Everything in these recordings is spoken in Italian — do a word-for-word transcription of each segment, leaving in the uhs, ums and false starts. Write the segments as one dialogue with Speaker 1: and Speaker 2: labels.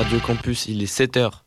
Speaker 1: Radio Campus, il est sept heures.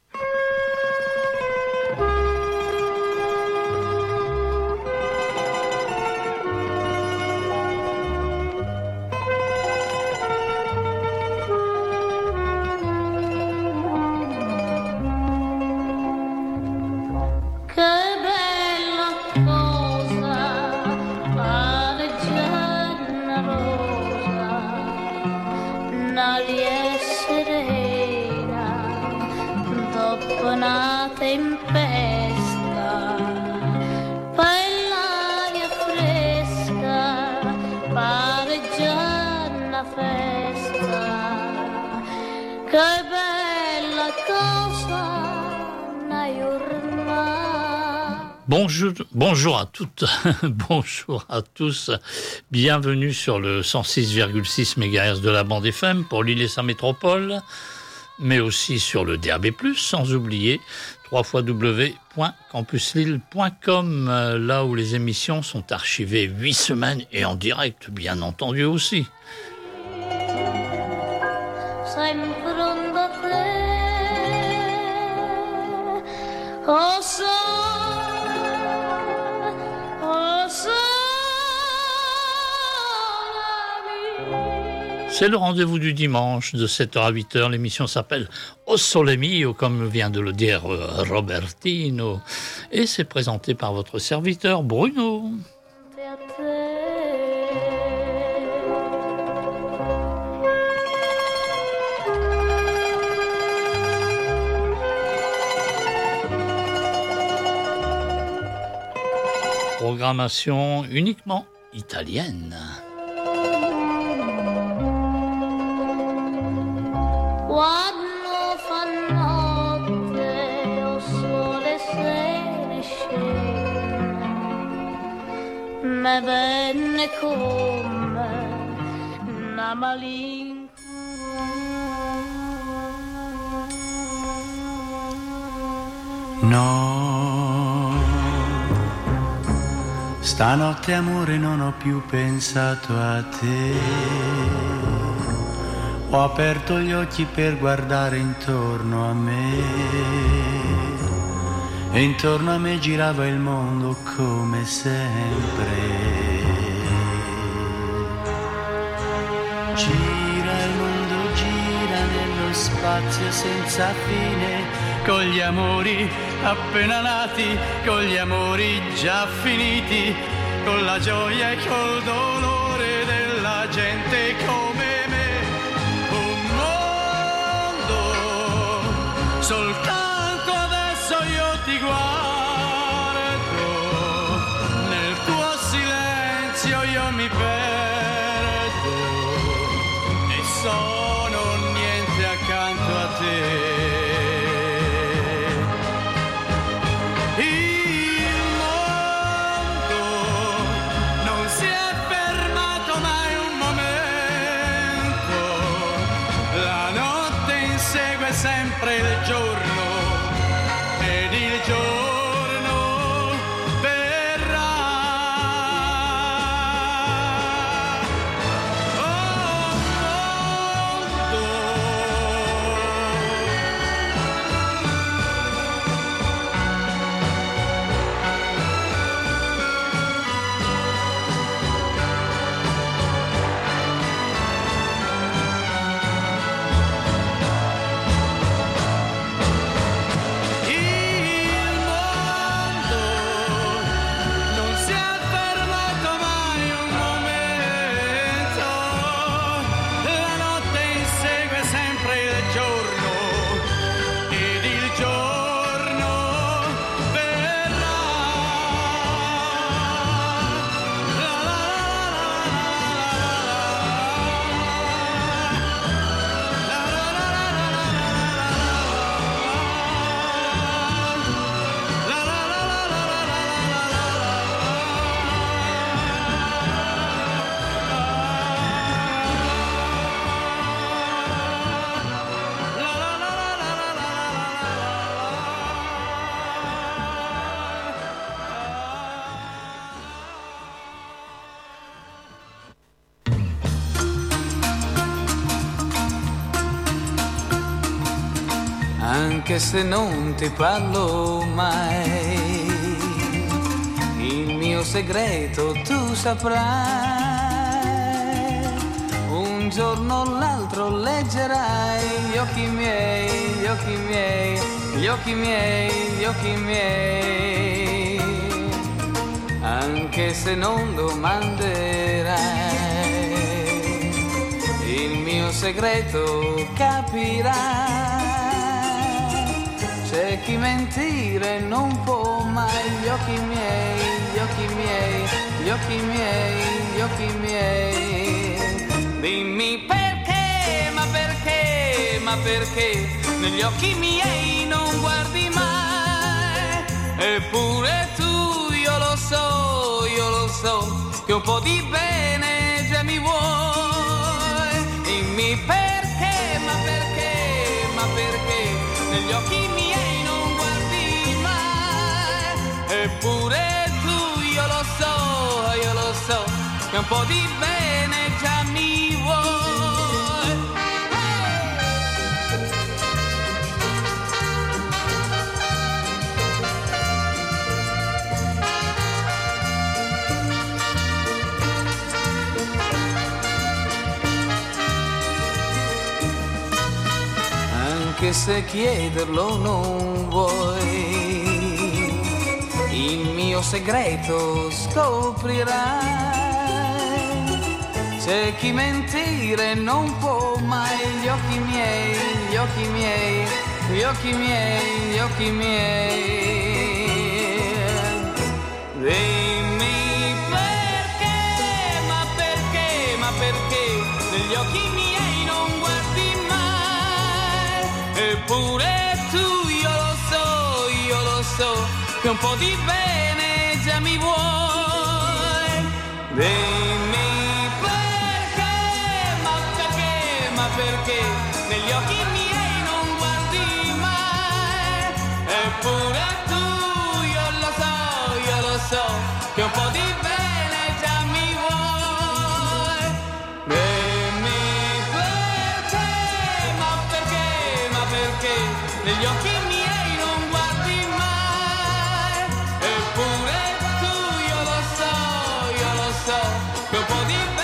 Speaker 2: Bonjour, bonjour à toutes, bonjour à tous, bienvenue sur le cent six virgule six mégahertz de la bande F M pour l'île et sa métropole, mais aussi sur le D A B plus, sans oublier w w w point campus lille point com, là où les émissions sont archivées huit semaines et en direct, bien entendu aussi. C'est le rendez-vous du dimanche de sept heures à huit heures. L'émission s'appelle O Sole Mio, comme vient de le dire Robertino. Et c'est présenté par votre serviteur Bruno. Programmation uniquement italienne.
Speaker 3: Quando fa notte o sole se ne scende, me venne come una malinconia.
Speaker 4: No, stanotte amore non ho più pensato a te. Ho aperto gli occhi per guardare intorno a me e intorno a me girava il mondo come sempre. Gira il mondo, gira nello spazio senza fine, con gli amori appena nati, con gli amori già finiti, con la gioia e col dolore della gente come soltanto adesso io ti guardo, nel tuo silenzio io mi perdo e sono niente accanto a te. Il mondo non si è fermato mai un momento, la notte insegue sempre il giorno ed il giorno verrà. Oh mondo, anche se non ti parlo mai. Il mio segreto tu saprai, un giorno o l'altro leggerai gli occhi miei, gli occhi miei, gli occhi miei, gli occhi miei, anche se non domanderai. Il mio segreto capirai, c'è chi mentire non può mai. Gli occhi miei, gli occhi miei, gli occhi miei, gli occhi miei. Dimmi perché, ma perché, ma perché negli occhi miei non guardi mai. Eppure tu, io lo so, io lo so, che un po' di bene già mi vuoi. Dimmi perché, ma perché, ma perché negli occhi miei non guardi mai. Eppure tu, io lo so, io lo so, che un po' di bene già mi vuoi. Anche se chiederlo non vuoi, il mio segreto scoprirai. C'è chi mentire non può mai. Gli occhi miei, gli occhi miei, gli occhi miei, gli occhi miei. Dimmi perché, ma perché, ma perché negli occhi miei non guardi mai. Eppure tu, io lo so, io lo so, che un po' di bene già mi vuoi. Dimmi perché negli occhi miei non guardi mai. Eppure tu, io lo so, io lo so, che un po' di bene già mi vuoi. Dimmi perché, ma perché, ma perché negli occhi miei non guardi mai. Eppure tu, io lo so, io lo so, che un po' di bene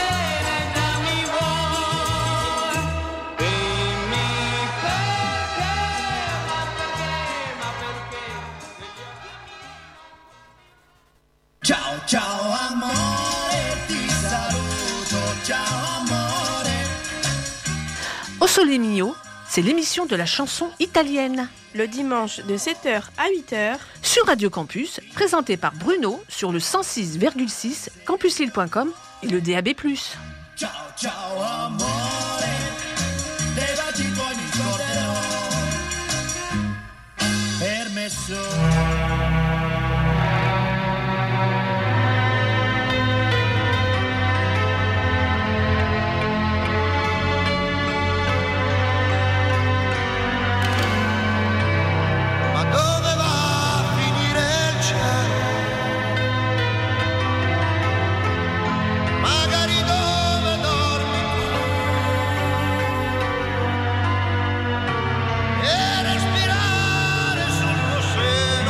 Speaker 5: ciao amore, ti saluto, ciao amore.
Speaker 6: Au Sole Mio, c'est l'émission de la chanson italienne.
Speaker 7: Le dimanche de sept heures à huit heures.
Speaker 6: Sur Radio Campus, présentée par Bruno sur le cent six virgule six campuslille point com et le D A B plus.
Speaker 5: Ciao, ciao amore, dei baci tuoi mi scorderò. Permesso.
Speaker 8: Respirare sul tuo seno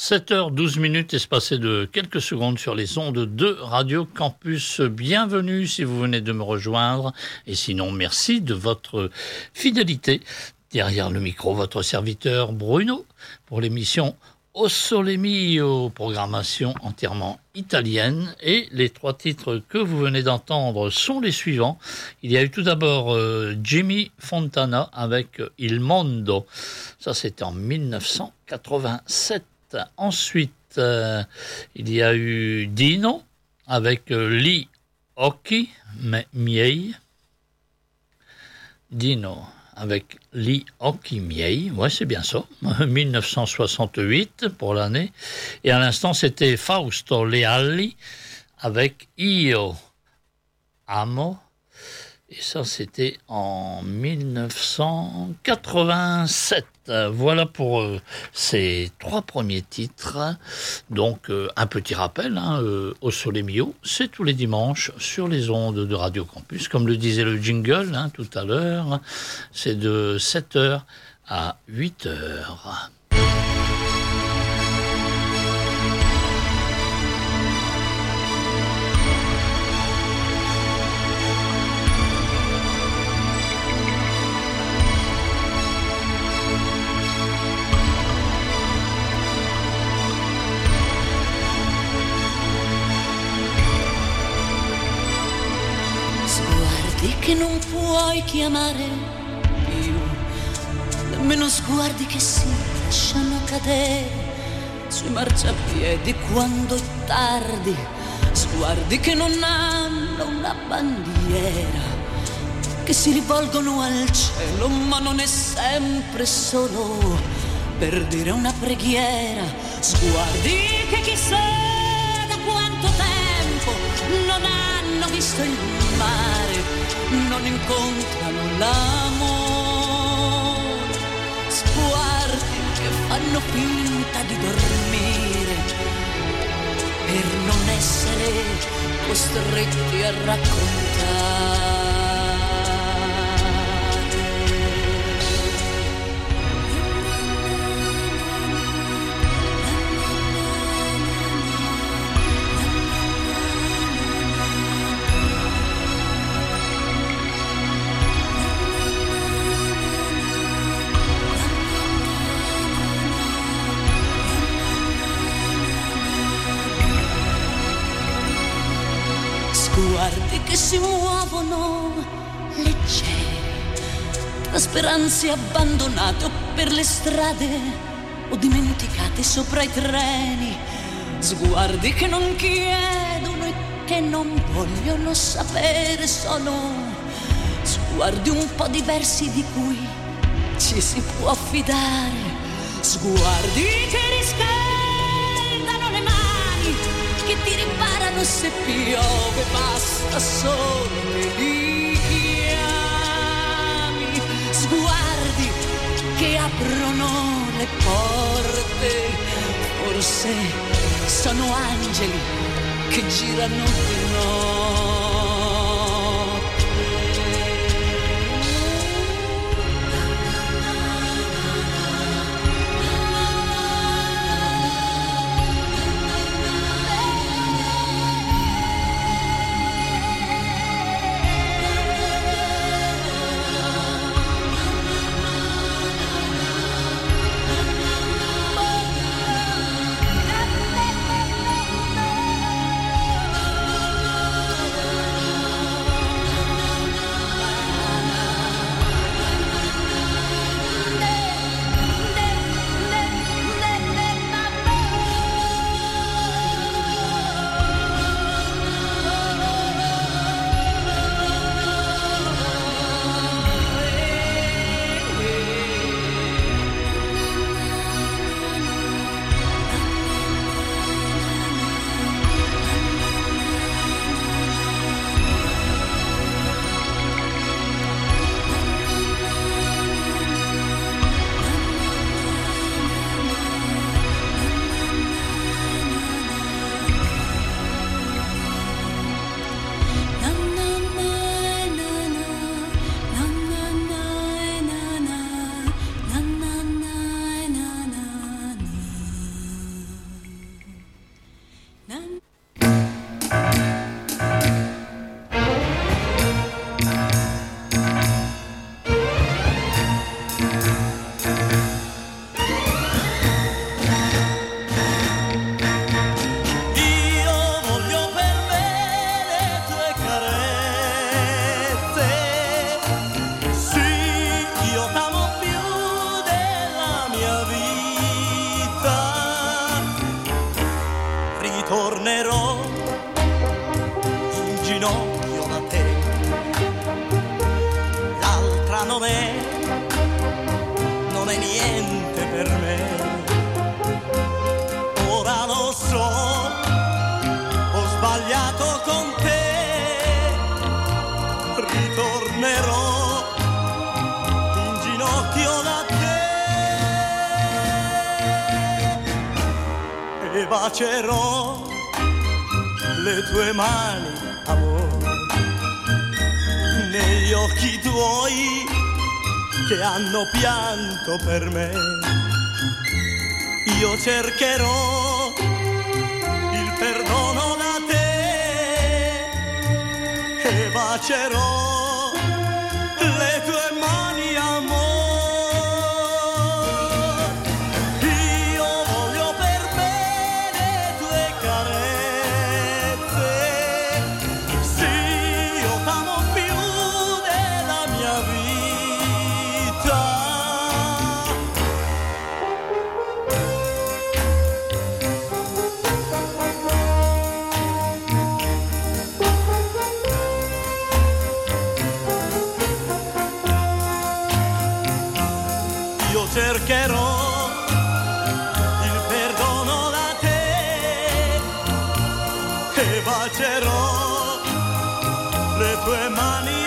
Speaker 2: sept heures douze minutes espacées de quelques secondes sur les ondes de Radio Campus. Bienvenue si vous venez de me rejoindre et sinon merci de votre fidélité. Derrière le micro, votre serviteur Bruno pour l'émission O Sole Mio, programmation entièrement italienne. Et les trois titres que vous venez d'entendre sont les suivants. Il y a eu tout d'abord euh, Jimmy Fontana avec Il Mondo. Ça, c'était en dix-neuf cent quatre-vingt-sept. Ensuite, euh, il y a eu Dino avec euh, Li Occhi Miei. Dino avec Li Occhi Miei, ouais, c'est bien ça, dix-neuf cent soixante-huit pour l'année. Et à l'instant, c'était Fausto Leali avec Io Amo. Et ça, c'était en dix-neuf cent quatre-vingt-sept. Voilà pour euh, ces trois premiers titres. Donc, euh, un petit rappel, hein, euh, O Sole Mio, c'est tous les dimanches sur les ondes de Radio Campus. Comme le disait le jingle hein, tout à l'heure, c'est de sept heures à huit heures.
Speaker 8: Che non puoi chiamare più, nemmeno sguardi che si lasciano cadere sui marciapiedi quando è tardi, sguardi che non hanno una bandiera, che si rivolgono al cielo ma non è sempre solo per dire una preghiera, sguardi che chissà da quanto tempo non hanno visto il mare, non incontrano l'amore, sguardi che fanno finta di dormire per non essere costretti a raccontare. Sguardi che si muovono leggeri, tra speranze abbandonate o per le strade o dimenticate sopra i treni, sguardi che non chiedono e che non vogliono sapere, sono sguardi un po' diversi di cui ci si può fidare, sguardi che riscaldano le mani, che ti riparano se piove, basta solo che li chiami, sguardi che aprono le porte, forse sono angeli che girano di notte.
Speaker 9: non è, non è niente per me. Ora lo so, ho sbagliato con te, ritornerò in ginocchio da te e bacerò le tue mani, amore, negli occhi tuoi che hanno pianto per me. Io cercherò il perdono da te e bacerò le tue mani, amore. Io voglio per me le tue carezze. Sì, io t'amo più della mia vita. Io cercherò il perdono da te e bacerò le tue mani,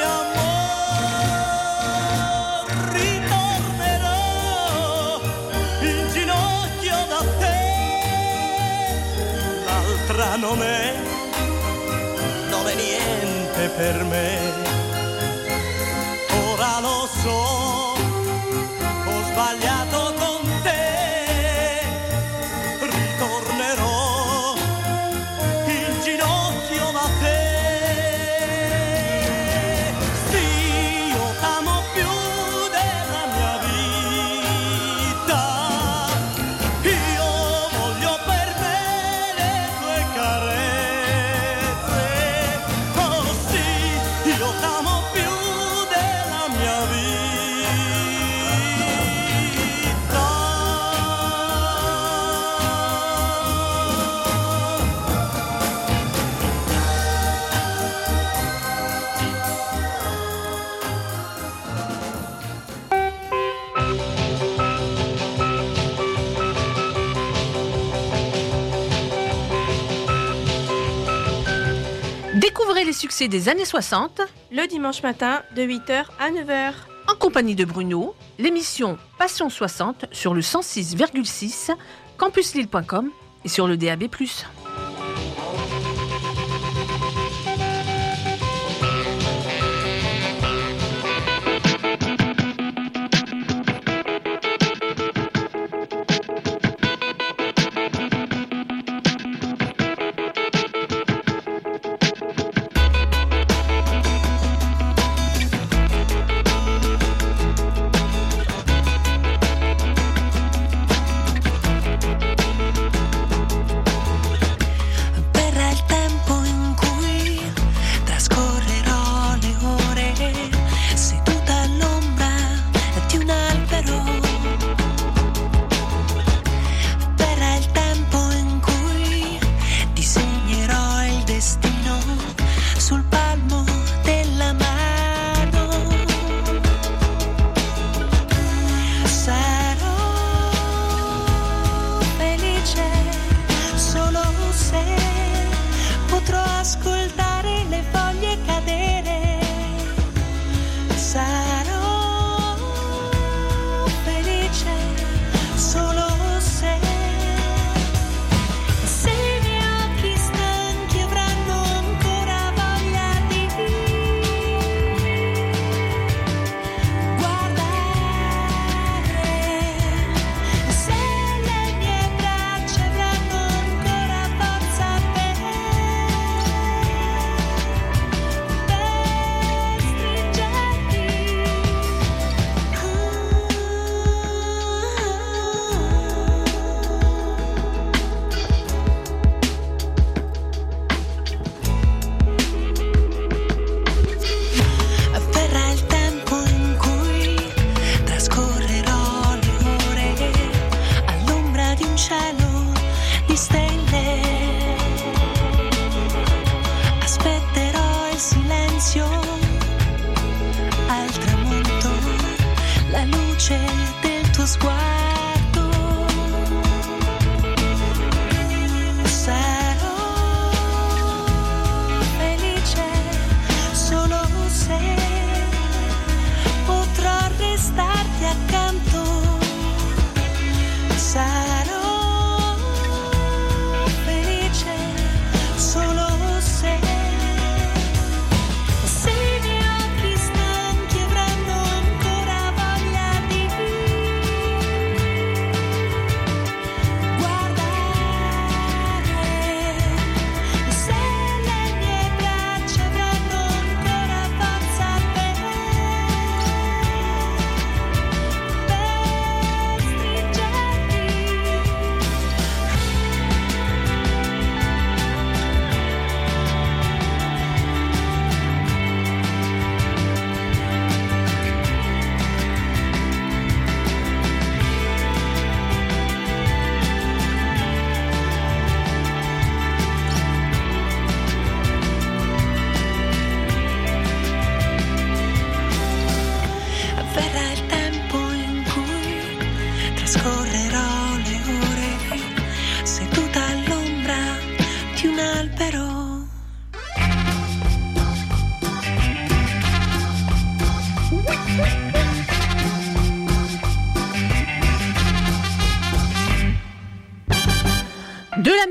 Speaker 9: amore. Ritornerò in ginocchio da te. L'altra non è, non è niente per me. Ora lo so, ho sbagliato con te, ritornerò in ginocchio da te. Sì, io t'amo più della mia vita. Io voglio per me le tue carezze. Oh sì, io t'amo più della mia vita.
Speaker 6: Découvrez les succès des années soixante
Speaker 7: Le dimanche matin de huit heures à neuf heures.
Speaker 6: en compagnie de Bruno, l'émission Passion soixante sur le cent six virgule six campus lille point com et sur le D A B plus.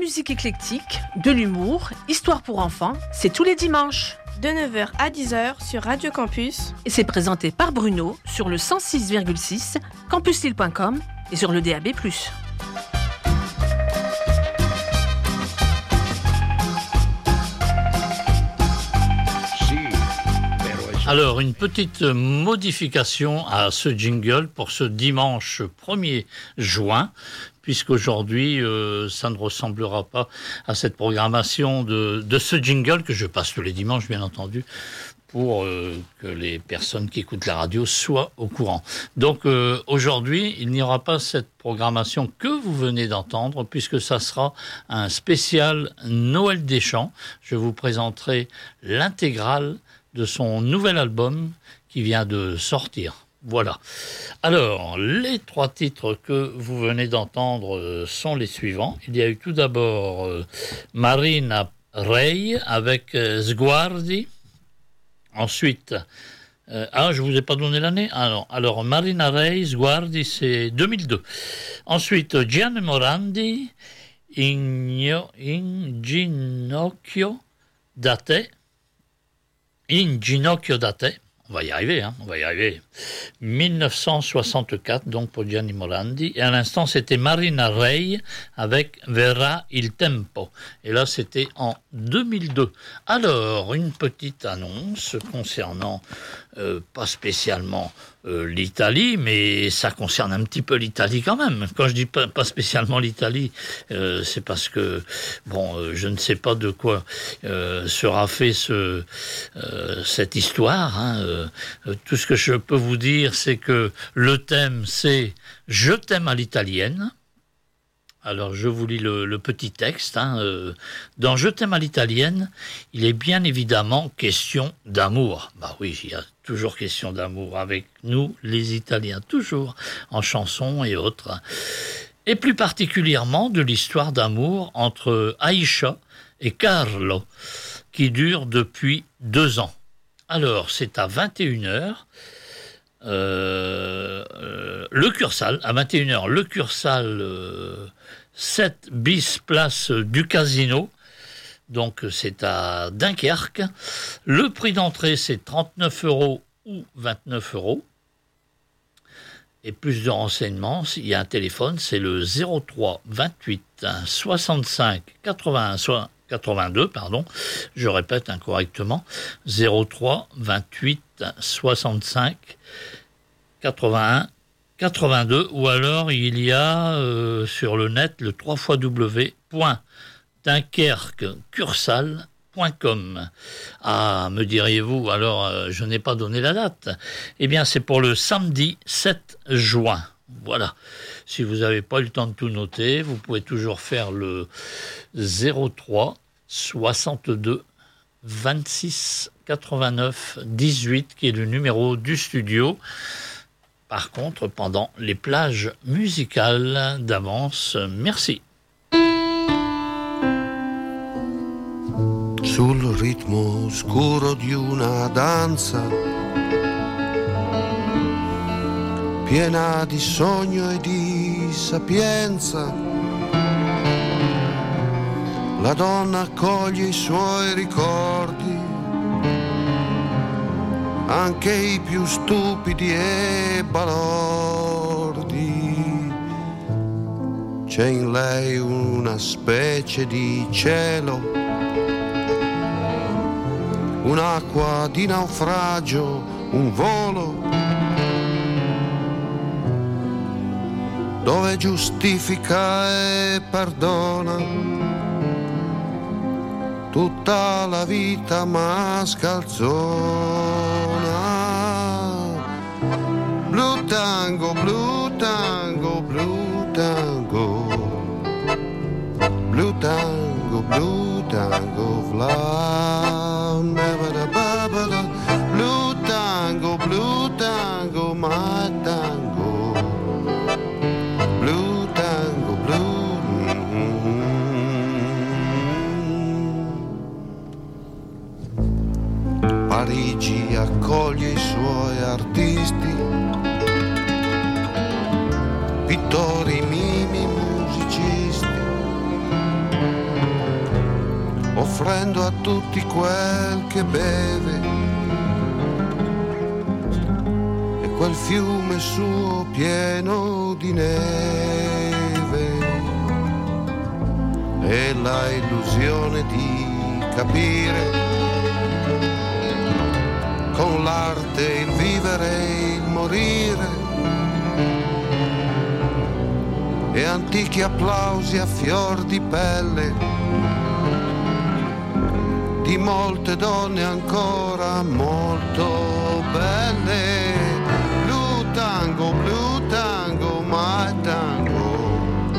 Speaker 6: musique éclectique, de l'humour, histoire pour enfants, c'est tous les dimanches.
Speaker 7: De neuf heures à dix heures sur Radio Campus.
Speaker 6: Et c'est présenté par Bruno sur le cent six virgule six, campus lille point com et sur le D A B plus.
Speaker 2: Alors, une petite modification à ce jingle pour ce dimanche premier juin, puisqu'aujourd'hui, euh, ça ne ressemblera pas à cette programmation de, de ce jingle que je passe tous les dimanches, bien entendu, pour euh, que les personnes qui écoutent la radio soient au courant. Donc, euh, aujourd'hui, il n'y aura pas cette programmation que vous venez d'entendre, puisque ça sera un spécial Noël des Chants. Je vous présenterai l'intégrale de son nouvel album qui vient de sortir. Voilà. Alors, les trois titres que vous venez d'entendre sont les suivants. Il y a eu tout d'abord euh, Marina Rei avec euh, Sguardi. Ensuite, euh, ah, je ne vous ai pas donné l'année. Ah non. Alors, Marina Rei, Sguardi, c'est deux mille deux. Ensuite, Gianni Morandi, In, in Ginocchio da te. In Ginocchio da te, on va y arriver, hein, on va y arriver. dix-neuf cent soixante-quatre, donc pour Gianni Morandi. Et à l'instant, c'était Marina Rei avec Verrà il tempo. Et là, c'était en deux mille deux. Alors, une petite annonce concernant, euh, pas spécialement euh, l'Italie, mais ça concerne un petit peu l'Italie quand même. Quand je dis pas, pas spécialement l'Italie, euh, c'est parce que, bon, euh, je ne sais pas de quoi euh, sera fait ce, euh, cette histoire. Hein, euh, tout ce que je peux vous dire, c'est que le thème, c'est « Je t'aime à l'italienne ». Alors, je vous lis le, le petit texte. Hein, euh, dans « Je t'aime à l'italienne », il est bien évidemment question d'amour. Bah oui, il y a toujours question d'amour avec nous, les Italiens, toujours, en chansons et autres. Et plus particulièrement de l'histoire d'amour entre Aïcha et Carlo, qui dure depuis deux ans. Alors, c'est à vingt et une heures. Euh, euh, le Cursal, à vingt et une heures, le Cursal euh, sept bis place du Casino, donc c'est à Dunkerque. Le prix d'entrée, c'est trente-neuf euros ou vingt-neuf euros. Et plus de renseignements, il y a un téléphone, c'est le zéro trois vingt-huit soixante-cinq quatre-vingt-un quatre-vingt-deux, pardon, je répète incorrectement, zéro trois vingt-huit soixante-cinq quatre-vingt-un quatre-vingt-deux, ou alors il y a euh, sur le net le w w w point dunkerque cursal point com. Ah, me diriez-vous, alors euh, je n'ai pas donné la date. Eh bien, c'est pour le samedi sept juin. Voilà. Si vous n'avez pas eu le temps de tout noter, vous pouvez toujours faire le zéro trois soixante-deux vingt-six quatre-vingt-neuf dix-huit, qui est le numéro du studio. Par contre, pendant les plages musicales d'avance, merci.
Speaker 10: Sul ritmo scuro di una danza piena di sogno e di sapienza, la donna accoglie i suoi ricordi, anche i più stupidi e balordi. C'è in lei una specie di cielo, un'acqua di naufragio, un volo dove giustifica e perdona tutta la vita mascalzona. Blue tango, blue tango, blue tango, blue tango, blue tango, flam, blue tango, blue tango, my tango, blue tango, blue. Mm-hmm. Parigi accoglie i suoi artisti, pittori, mimi, musicisti, offrendo a tutti quel che beve, e quel fiume suo pieno di neve, e la illusione di capire con l'arte il vivere e il morire, e antichi applausi a fior di pelle di molte donne ancora molto belle. Blue tango, blue tango, my tango,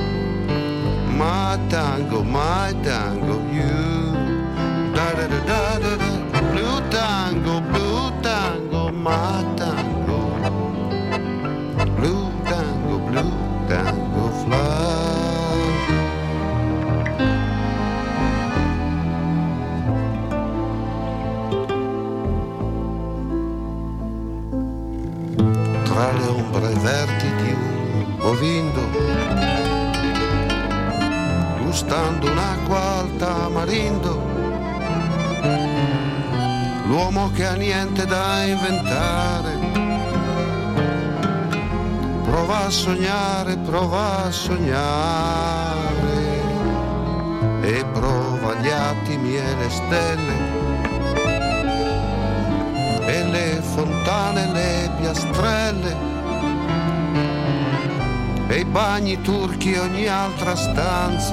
Speaker 10: my tango, my tango, you. Da da da da da da. Blue tango, blue tango, my tango, blue tango, blue tango, fly. Tra le ombre verdi di un bovindo, gustando un'acqua al tamarindo, l'uomo che ha niente da inventare prova a sognare, prova a sognare, e prova gli attimi e le stelle e le fontane, le piastrelle e i bagni turchi e ogni altra stanza,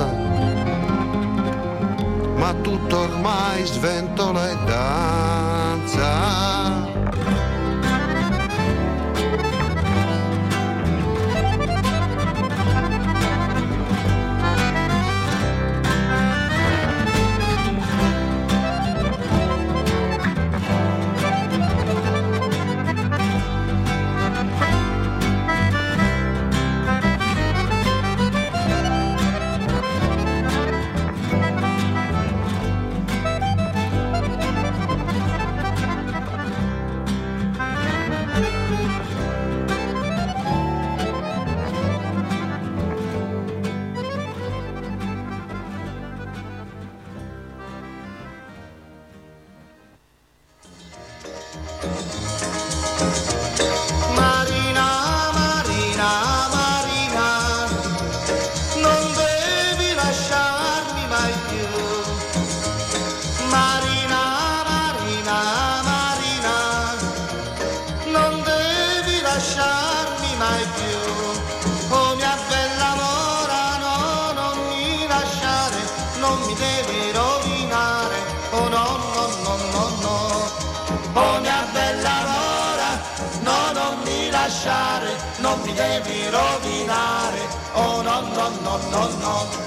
Speaker 10: ma tutto ormai sventola e danza.
Speaker 5: Non mi devi rovinare, oh no no no no no.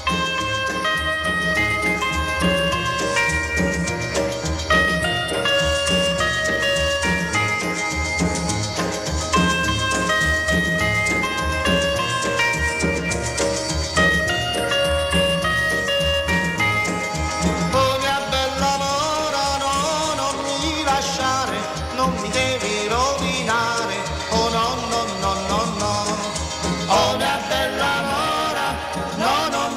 Speaker 5: Oh mia bella amora, no, non mi lasciare, non mi devi rovinare, oh no no no no no. Oh mia bella amora, no, non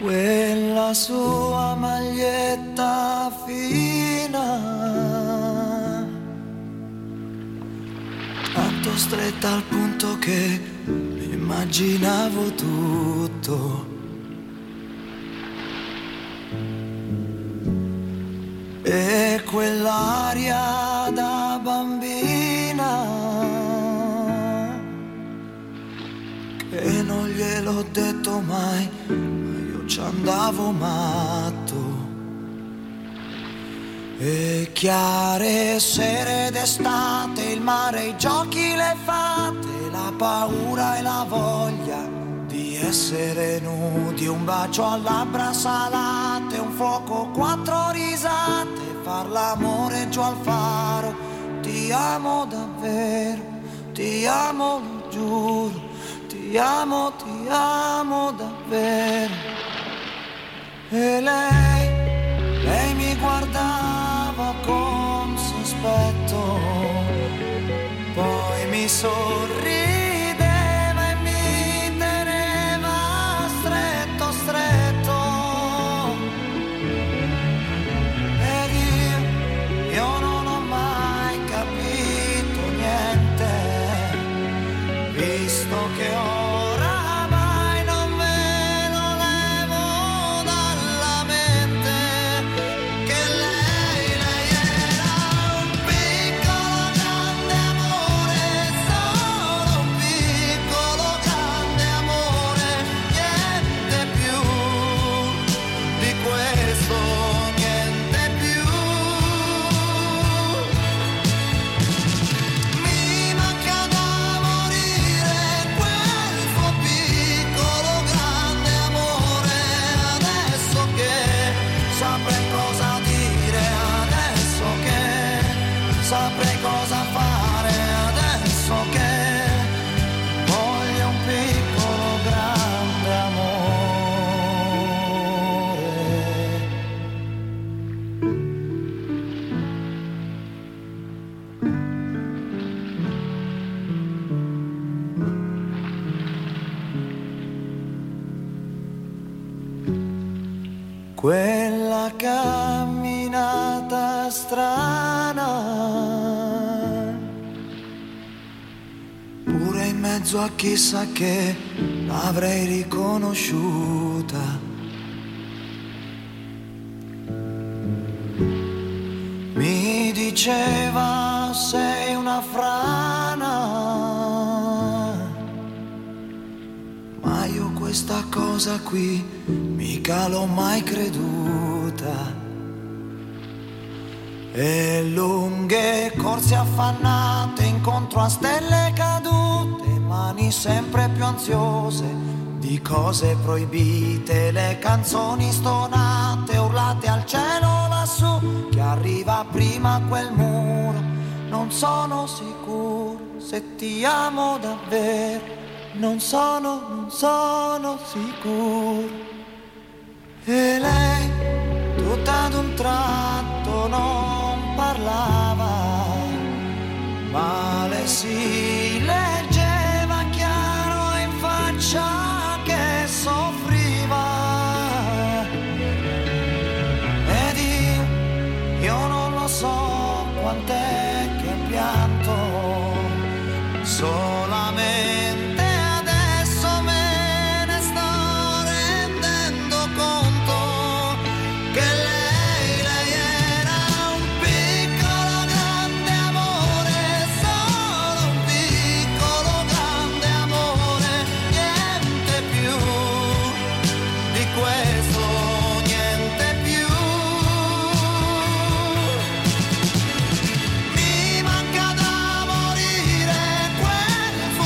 Speaker 11: quella sua maglietta fina, tanto stretta al punto che immaginavo tutto. E quell'aria da bambina che non gliel'ho detto mai, ma io ci andavo matto. E chiare sere d'estate, il mare, i giochi, le fate, la paura e la voglia di essere nudi, un bacio a labbra salate, un fuoco, quattro risate, far l'amore giù al faro. Ti amo davvero, ti amo, lo giuro, ti amo, ti amo davvero. E lei, lei mi guardava con sospetto, poi mi sorrideva e mi teneva stretto, stretto. Ed io, io non ho mai capito niente, visto che oramai non me lo levo dalla mente, che lei, lei era un piccolo grande amore, solo un piccolo grande amore, niente più di questo, niente più. Mi manca da morire quel suo piccolo grande amore, adesso che saprei cosa dire, adesso che saprei cosa fare, adesso che voglio un piccolo grande amore. Quella camminata strana, pure in mezzo a chissà che l'avrei riconosciuta. Mi diceva sei una frana, ma io questa cosa qui mica l'ho mai creduta. E lunghe corse affannate incontro a stelle cadute, mani sempre più ansiose di cose proibite, le canzoni stonate urlate al cielo lassù, che arriva prima quel muro. Non sono sicuro se ti amo davvero, non sono, non sono sicuro. E lei tutta ad un tratto non parlava, ma le si leggeva chiaro in faccia che soffriva. Ed io, io non lo so quant'è che pianto, solamente adesso me ne sto rendendo conto, che lei, lei era un piccolo grande amore, solo un piccolo grande amore, niente più di questo, niente più. Mi manca da morire quel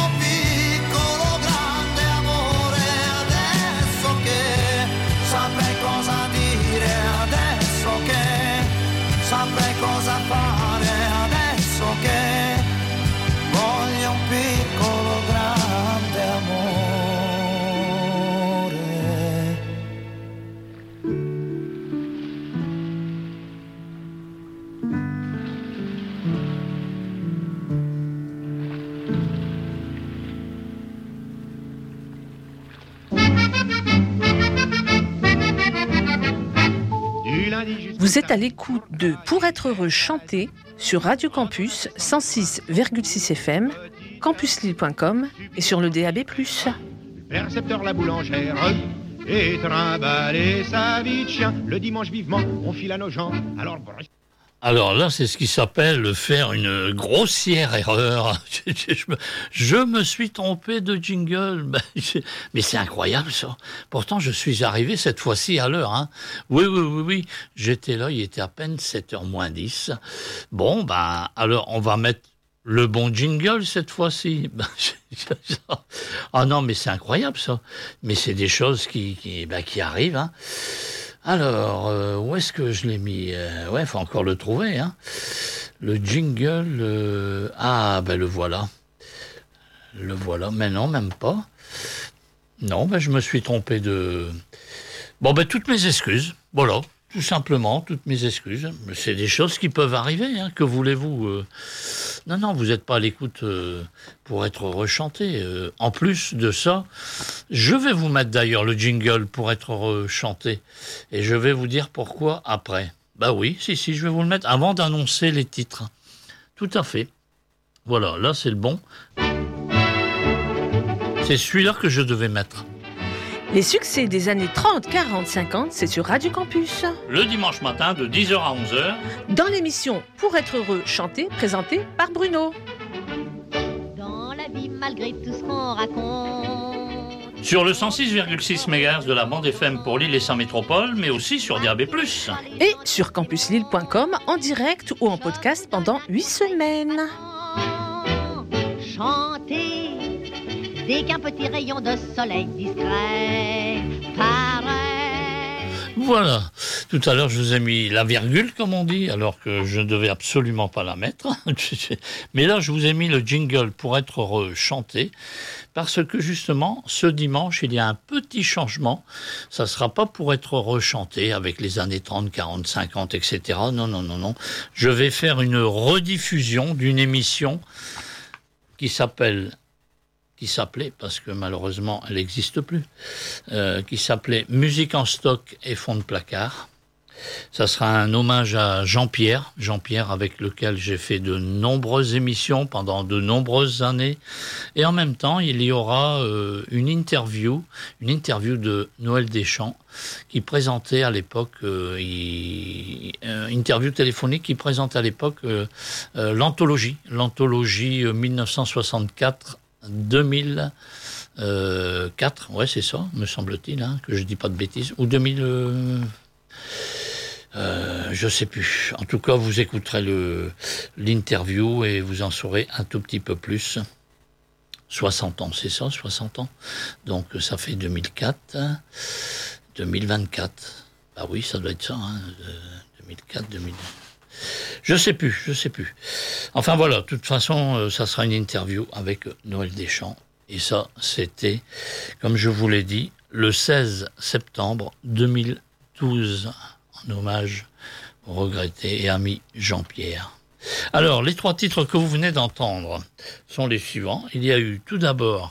Speaker 6: Vous êtes à l'écoute de Pour être heureux chanter sur Radio Campus cent six virgule six F M, campus lille point com et sur le D A B plus.
Speaker 12: Percepteur la boulangère et trimballer sa vie de chien. Le dimanche vivement, on file à nos gens. Alors...
Speaker 2: Alors là, c'est ce qui s'appelle faire une grossière erreur. Je me, je me suis trompé de jingle. Mais c'est incroyable ça. Pourtant, je suis arrivé cette fois-ci à l'heure. Hein. Oui, oui, oui, oui. J'étais là, il était à peine sept heures moins dix. Bon, ben, alors on va mettre le bon jingle cette fois-ci. Ah non, mais c'est incroyable ça. Mais c'est des choses qui, qui, ben, qui arrivent. Hein. Alors, euh, où est-ce que je l'ai mis euh, Ouais, il faut encore le trouver. Hein. Le jingle... Euh, ah, ben le voilà. Le voilà. Mais non, même pas. Non, ben je me suis trompé de... Bon, ben toutes mes excuses. Voilà, tout simplement, toutes mes excuses. C'est des choses qui peuvent arriver. Hein. Que voulez-vous euh... Non, non, vous n'êtes pas à l'écoute euh, pour être rechanté. Euh, en plus de ça, je vais vous mettre d'ailleurs le jingle pour être rechanté. Et je vais vous dire pourquoi après. Bah oui, si, si, je vais vous le mettre avant d'annoncer les titres. Tout à fait. Voilà, là c'est le bon. C'est celui-là que je devais mettre.
Speaker 6: Les succès des années trente, quarante, cinquante, c'est sur Radio Campus.
Speaker 2: Le dimanche matin de dix heures à onze heures.
Speaker 6: Dans l'émission Pour être heureux chanté, présentée par Bruno.
Speaker 3: Dans la vie, malgré tout ce qu'on raconte.
Speaker 2: Sur le cent six virgule six mégahertz de la bande F M pour Lille et sa métropole, mais aussi sur D A B plus.
Speaker 6: Et sur campus lille point com en direct ou en podcast pendant huit semaines.
Speaker 3: Chanter dès qu'un petit rayon de soleil discret paraît.
Speaker 2: Voilà. Tout à l'heure, je vous ai mis la virgule, comme on dit, alors que je ne devais absolument pas la mettre. Mais là, je vous ai mis le jingle pour être heureux chanté, parce que justement, ce dimanche, il y a un petit changement. Ça ne sera pas pour être heureux chanté avec les années trente, quarante, cinquante, et cetera. Non, non, non, non. Je vais faire une rediffusion d'une émission qui s'appelle... qui s'appelait, parce que malheureusement elle n'existe plus, euh, qui s'appelait Musique en stock et fond de placard. Ça sera un hommage à Jean-Pierre, Jean-Pierre avec lequel j'ai fait de nombreuses émissions pendant de nombreuses années. Et en même temps, il y aura euh, une interview, une interview de Noël Deschamps, qui présentait à l'époque, euh, il, euh, interview téléphonique qui présentait à l'époque euh, euh, l'anthologie, l'anthologie euh, dix-neuf cent soixante-quatre deux mille quatre, ouais c'est ça, me semble-t-il, hein, que je dis pas de bêtises, ou deux mille, euh, euh, je sais plus. En tout cas, vous écouterez le, l'interview et vous en saurez un tout petit peu plus. soixante ans, c'est ça, soixante ans. Donc ça fait deux mille quatre, deux mille vingt-quatre. Bah oui, ça doit être ça, hein, deux mille quatre, deux mille... Je sais plus, je sais plus. Enfin voilà, de toute façon, euh, ça sera une interview avec Noël Deschamps. Et ça, c'était, comme je vous l'ai dit, le seize septembre deux mille douze, en hommage au regretté et ami Jean-Pierre. Alors, les trois titres que vous venez d'entendre sont les suivants. Il y a eu tout d'abord...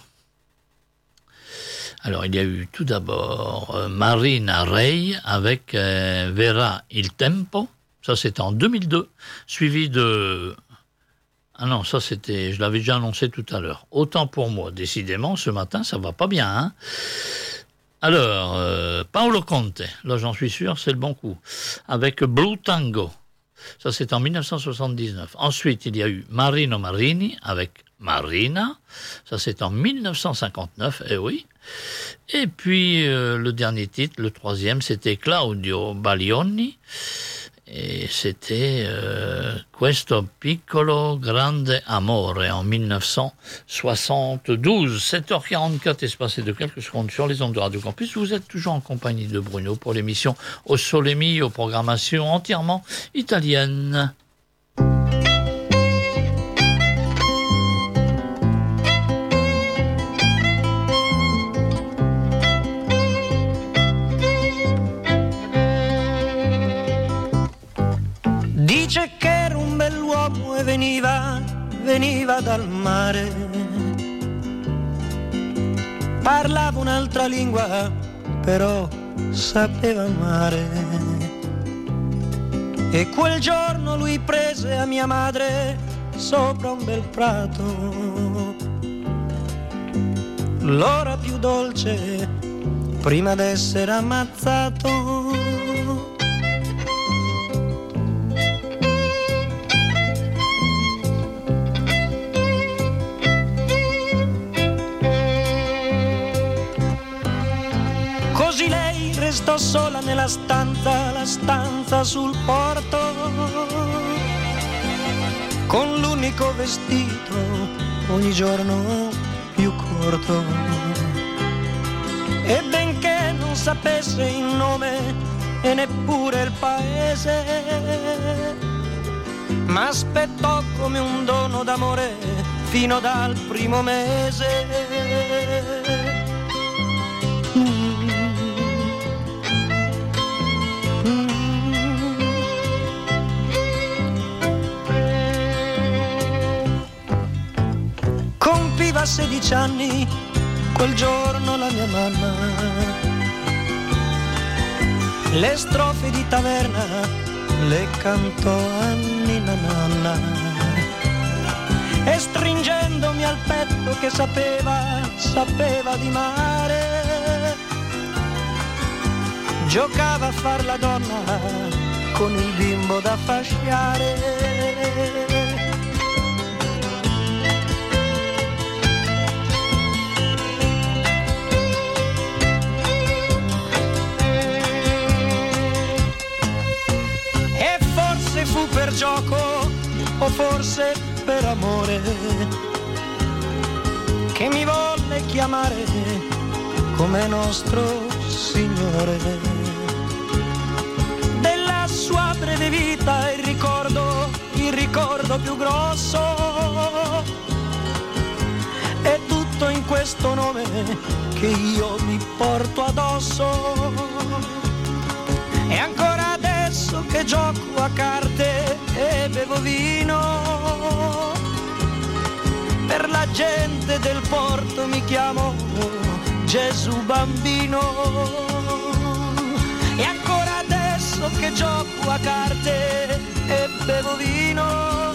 Speaker 2: Alors, il y a eu tout d'abord euh, Marina Rey avec euh, Vera il Tempo. Ça, c'était en deux mille deux, suivi de... Ah non, ça, c'était... Je l'avais déjà annoncé tout à l'heure. Autant pour moi. Décidément, ce matin, ça va pas bien, hein. Alors, euh, Paolo Conte, là, j'en suis sûr, c'est le bon coup. Avec Blue Tango. Ça, c'est en dix-neuf cent soixante-dix-neuf. Ensuite, il y a eu Marino Marini avec Marina. Ça, c'est en dix-neuf cent cinquante-neuf, eh oui. Et puis, euh, le dernier titre, le troisième, c'était Claudio Baglioni. Et c'était euh, Questo piccolo grande amore en dix-neuf cent soixante-douze. sept heures quarante-quatre, espacé de quelques secondes sur les ondes de Radio Campus. Vous êtes toujours en compagnie de Bruno pour l'émission Au Sole Mio, programmation entièrement italienne.
Speaker 11: Dice che era un bell'uomo e veniva, veniva dal mare. Parlava un'altra lingua, però sapeva amare.
Speaker 13: E quel giorno lui prese a mia madre sopra un bel prato, l'ora più dolce prima d'essere ammazzato. Così lei restò sola nella stanza, la stanza sul porto, con l'unico vestito ogni giorno più corto. E benché non sapesse il nome e neppure il paese, ma aspettò come un dono d'amore fino dal primo mese. Compiva sedici anni quel giorno la mia mamma, le strofe di taverna le cantò a Nina Nanna, e stringendomi al petto che sapeva, sapeva di mare, giocava a far la donna con il bimbo da fasciare. Fu per gioco o forse per amore che mi volle chiamare come nostro Signore. Della sua breve vita il ricordo, il ricordo più grosso è tutto in questo nome che io mi porto addosso. E ancora adesso che gioco a carte e bevo vino, per la gente del porto mi chiamo Gesù Bambino. E ancora adesso che gioco a carte e bevo vino,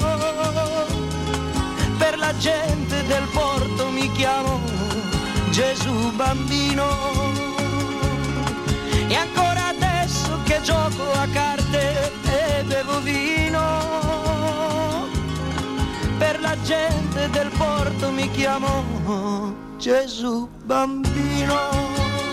Speaker 13: per la gente del porto mi chiamo Gesù Bambino. E ancora adesso che gioco a carte e bevo vino, per la gente del porto mi chiamo Gesù Bambino.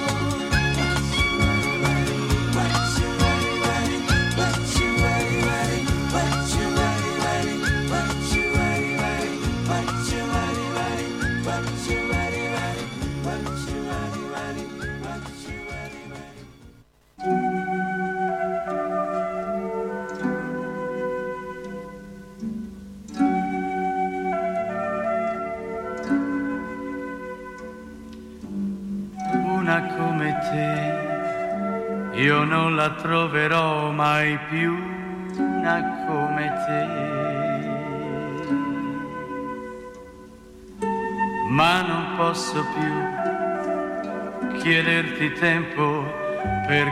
Speaker 4: Come te io non la troverò mai più, una come te, ma non posso più chiederti tempo per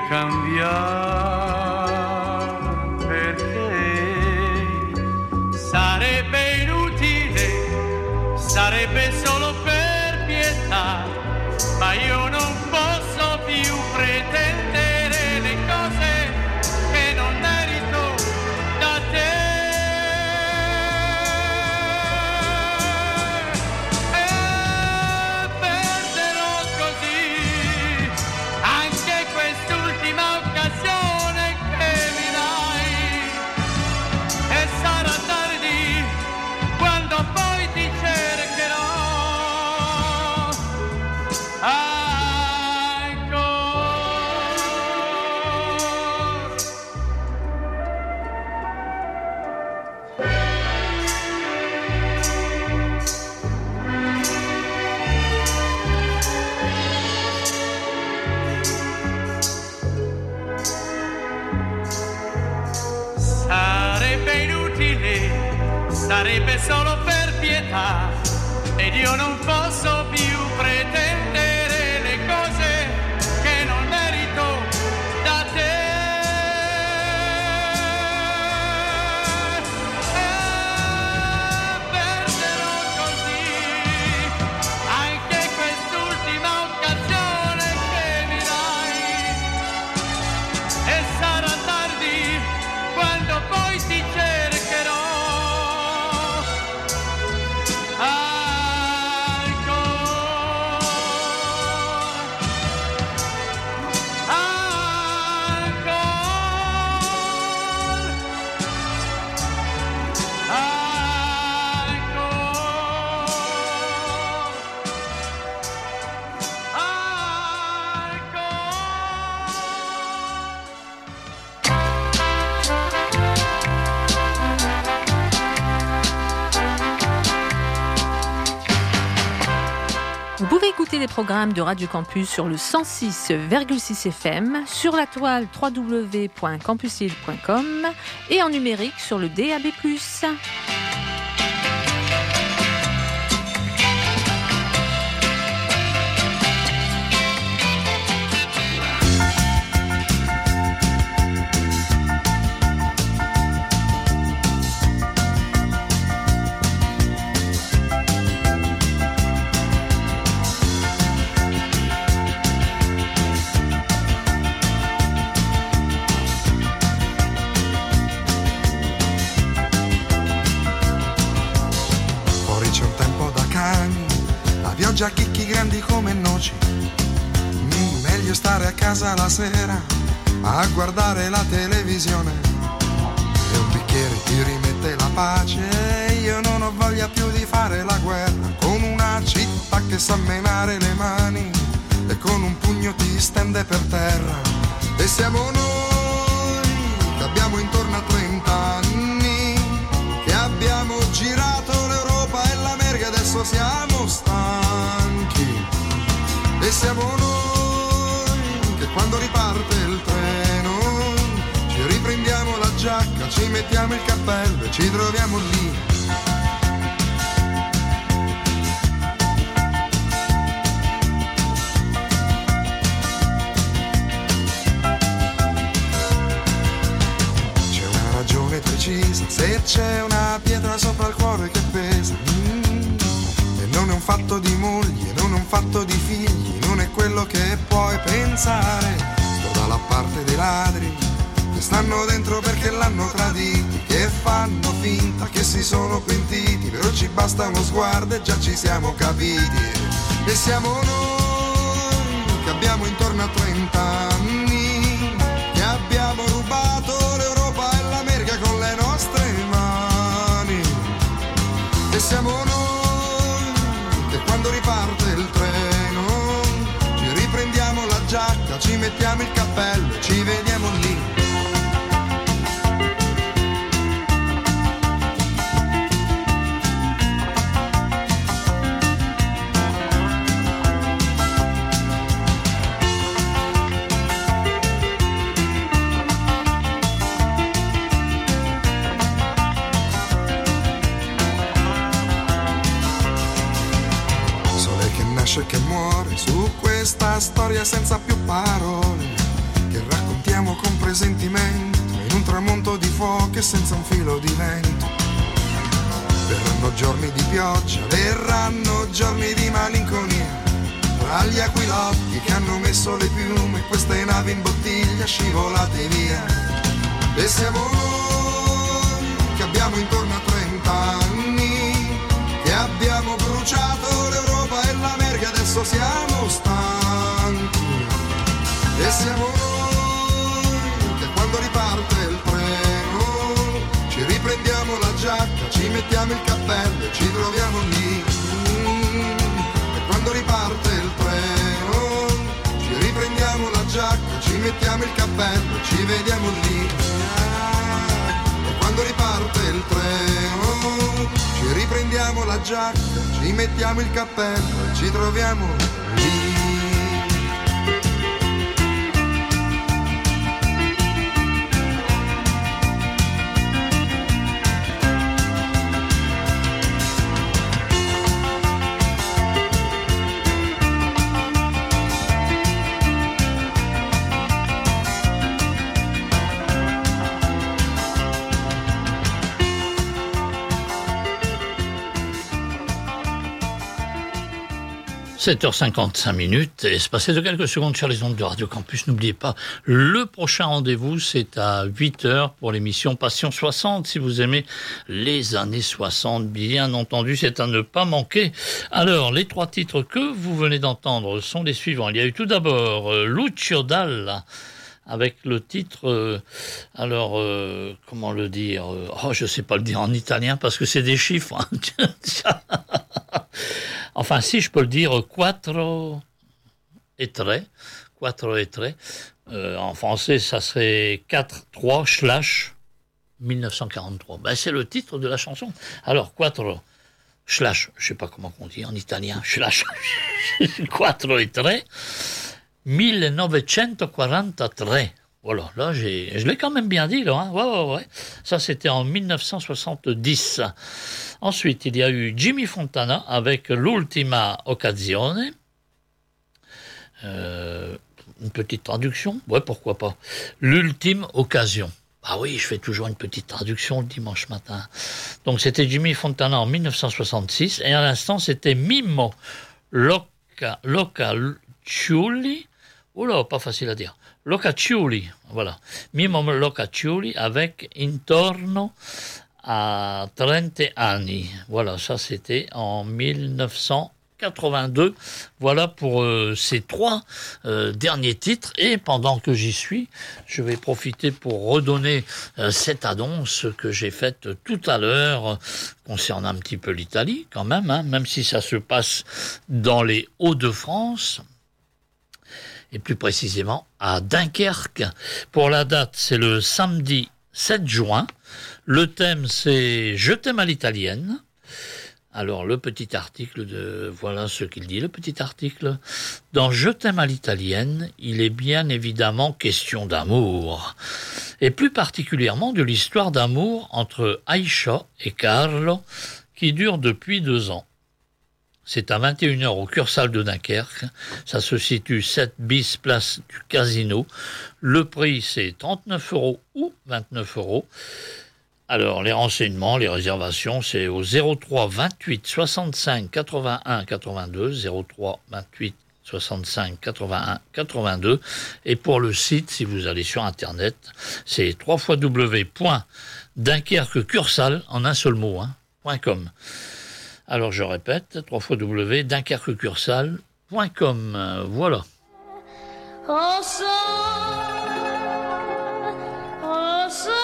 Speaker 4: cambiare, perché sarebbe inutile, sarebbe solo per pietà, ma io non posso più pretendere le cose che non merito da te. E perderò così anche quest'ultima occasione che mi dai, e sarà tardi quando poi ti cercherò. Sarebbe solo per pietà, ed io non posso più pretendere le cose che non merito da te.
Speaker 6: écoutez les programmes de Radio Campus sur le cent six virgule six F M, sur la toile w w w point campus lille point com et en numérique sur le D A B plus.
Speaker 14: Pioggia chicchi grandi come noci, mm, meglio stare a casa la sera a guardare la televisione e un bicchiere ti rimette la pace. Io non ho voglia più di fare la guerra con una città che sa menare le mani e con un pugno ti stende per terra. E siamo noi che abbiamo intorno a trenta anni, che abbiamo girato l'Europa e l'America, adesso siamo stanchi. E siamo noi che quando riparte il treno ci riprendiamo la giacca, ci mettiamo il cappello e ci troviamo lì. C'è una ragione precisa, se c'è una pietra sopra il cuore che pesa, mm, e non è un fatto di moglie, non è un fatto di figli, non è quello che puoi pensare. Sto dalla parte dei ladri che stanno dentro perché l'hanno traditi, che fanno finta che si sono pentiti, però ci basta uno sguardo e già ci siamo capiti. E siamo noi che abbiamo intorno a trenta anni, che abbiamo rubato l'Europa e l'America con le nostre mani. E siamo noi che quando riparte il treno prendiamo la giacca, ci mettiamo il cappello e ci vediamo lì. Sole che nasce e che muore su questa storia senza più parole, che raccontiamo con presentimento in un tramonto di fuoco e senza un filo di vento. Verranno giorni di pioggia, verranno giorni di malinconia, tra gli aquilotti che hanno messo le piume e queste navi in bottiglia scivolate via. E siamo noi che abbiamo intorno a trenta anni, che abbiamo bruciato l'Europa e l'America, adesso siamo stanchi. E siamo noi che quando riparte il treno ci riprendiamo la giacca, ci mettiamo il cappello e ci troviamo lì. Mm. E quando riparte il treno ci riprendiamo la giacca, ci mettiamo il cappello e ci vediamo lì. Ah. E quando riparte il treno ci riprendiamo la giacca, ci mettiamo il cappello e ci troviamo lì.
Speaker 2: sept heures cinquante-cinq minutes, et se passer de quelques secondes sur les ondes de Radio Campus. N'oubliez pas, le prochain rendez-vous, c'est à huit heures pour l'émission Passion soixante. Si vous aimez les années soixante, bien entendu, c'est à ne pas manquer. Alors, les trois titres que vous venez d'entendre sont les suivants. Il y a eu tout d'abord euh, Lucio Dalla, avec le titre, euh, alors, euh, comment le dire euh, Oh, je ne sais pas le dire en italien, parce que c'est des chiffres. Hein. Enfin, si je peux le dire, quattro et tre, quattro et tre. Euh, en français, ça serait quatre trois slash mille neuf cent quarante-trois. Ben, c'est le titre de la chanson. Alors, quattro, slash, je sais pas comment on dit en italien, slash quattro e tre millenovecentoquarantatré. Voilà, là, j'ai, je l'ai quand même bien dit, là. Hein. Ouais, ouais, ouais. Ça, c'était en dix-neuf cent soixante-dix. Ensuite, il y a eu Jimmy Fontana avec l'Ultima Occasione. Euh, une petite traduction. Ouais, pourquoi pas. L'ultime occasion. Ah oui, je fais toujours une petite traduction le dimanche matin. Donc, c'était Jimmy Fontana en dix-neuf cent soixante-six. Et à l'instant, c'était Mimmo Loca, Locaccioli. Oula, pas facile à dire. Locaccioli, voilà. Mimmo Locaccioli avec Intorno a trenta anni. Voilà, ça c'était en dix-neuf cent quatre-vingt-deux. Voilà pour euh, ces trois euh, derniers titres. Et pendant que j'y suis, je vais profiter pour redonner euh, cette annonce que j'ai faite tout à l'heure euh, concernant un petit peu l'Italie quand même, hein, même si ça se passe dans les Hauts-de-France. Et plus précisément à Dunkerque. Pour la date, c'est le samedi sept juin. Le thème, c'est « Je t'aime à l'italienne ». Alors, le petit article de... Voilà ce qu'il dit, le petit article. Dans « Je t'aime à l'italienne », il est bien évidemment question d'amour. Et plus particulièrement de l'histoire d'amour entre Aïcha et Carlo, qui dure depuis deux ans. C'est à vingt et une heures au Cursal de Dunkerque. Ça se situe sept bis place du Casino. Le prix, c'est trente-neuf euros ou vingt-neuf euros. Alors, les renseignements, les réservations, c'est au zéro trois vingt-huit soixante-cinq quatre-vingt-un quatre-vingt-deux, zéro trois vingt-huit soixante-cinq quatre-vingt-un quatre-vingt-deux. Et pour le site, si vous allez sur Internet, c'est w w w point dunkerque cursal, en un seul mot, hein, .com. Alors je répète, w w w point dunkerque cursal point com. Voilà.
Speaker 8: Oh, sole, oh, sole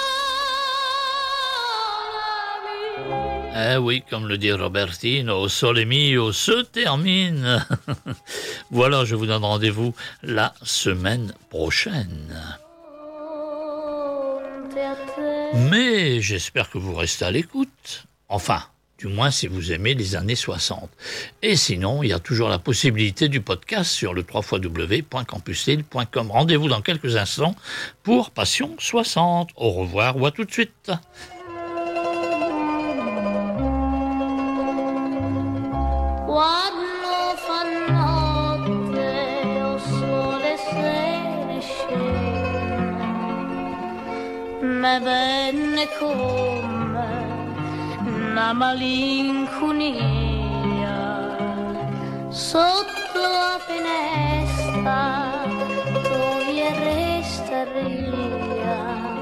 Speaker 8: mio.
Speaker 2: Eh oui, comme le dit Robertino, Sole mio se termine. Voilà, je vous donne rendez-vous la semaine prochaine. Mais j'espère que vous restez à l'écoute. Enfin, du moins si vous aimez les années soixante. Et sinon, il y a toujours la possibilité du podcast sur le w w w point campus lille point com. Rendez-vous dans quelques instants pour Passion soixante. Au revoir ou à tout de suite.
Speaker 8: Quando fa notte o sole se ne scende, me venne come una malinconia sotto la finestra, tu e resteria.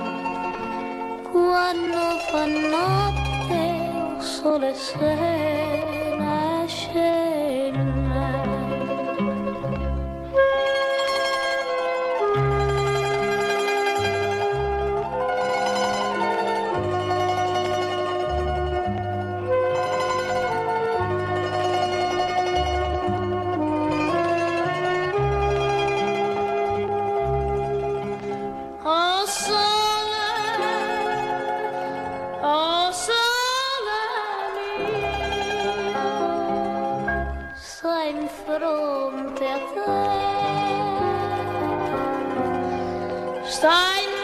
Speaker 8: Quando fa notte o sole se ne scende. Oh sole, oh sole mio, sei in fronte a te, stai in